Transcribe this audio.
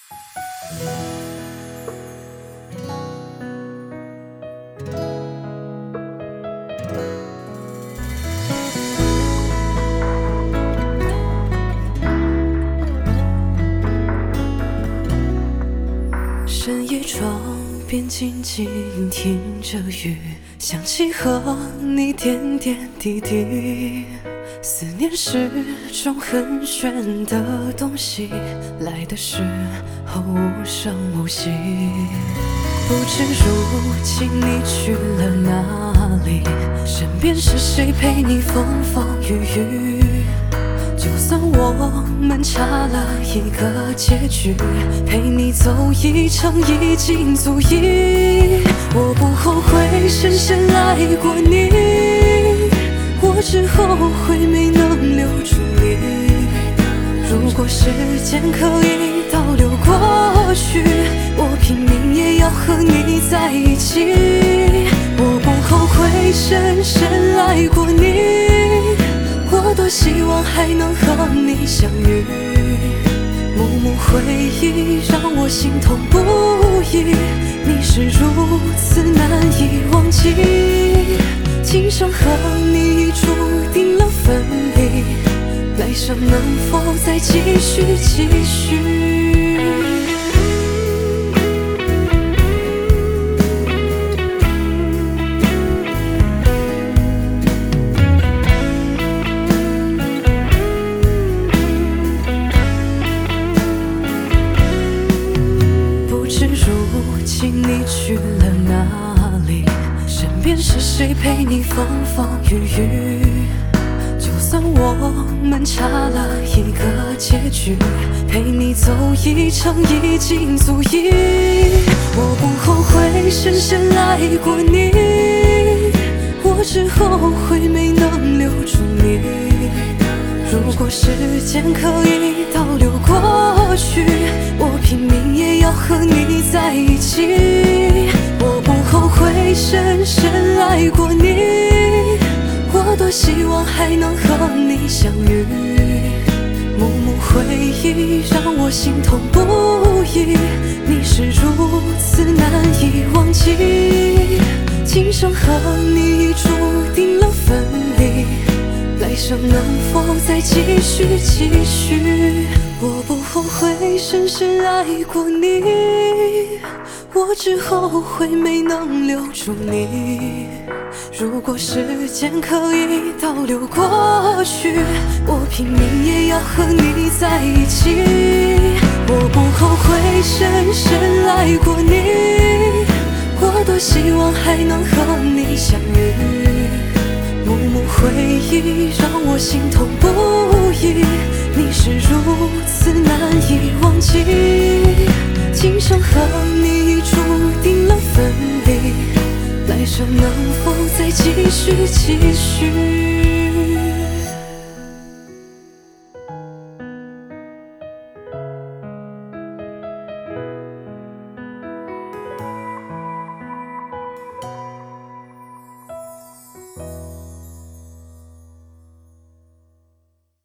深夜窗边静静听着雨，想起和你点点滴滴。思念是种很玄的东西，来的时候无声无息。不知如今你去了哪里，身边是谁陪你风风雨雨。就算我们差了一个结局，陪你走一程已经足以。我不后悔深深爱过你，我只后悔没能留住你。如果时间可以倒流过去，我拼命也要和你在一起。我不后悔深深爱过你，我多希望还能和你相遇。幕幕回忆让我心痛不已，你是如此难以忘记。今生和你注定了分离，来生能否再继续？如今你去了哪里？身边是谁陪你风风雨雨？就算我们差了一个结局，陪你走一程已经足以。我不后悔深深爱过你，我只后悔没能留住你。如果时间可以倒流过去，我拼命也要和你在一起。我不后悔深深爱过你，我多希望还能和你相遇。幕幕回忆让我心痛不已，你是如此难以忘记。今生和你注定了分离，来生能否再继续？我不后悔深深爱过你，我只后悔没能留住你。如果时间可以倒流过去，我拼命也要和你在一起。我不后悔深深爱过你，我多希望还能和你相遇。幕幕回忆让我心痛不已，你是如此难以忘记。今生和你注定了分离，来生能否再继续？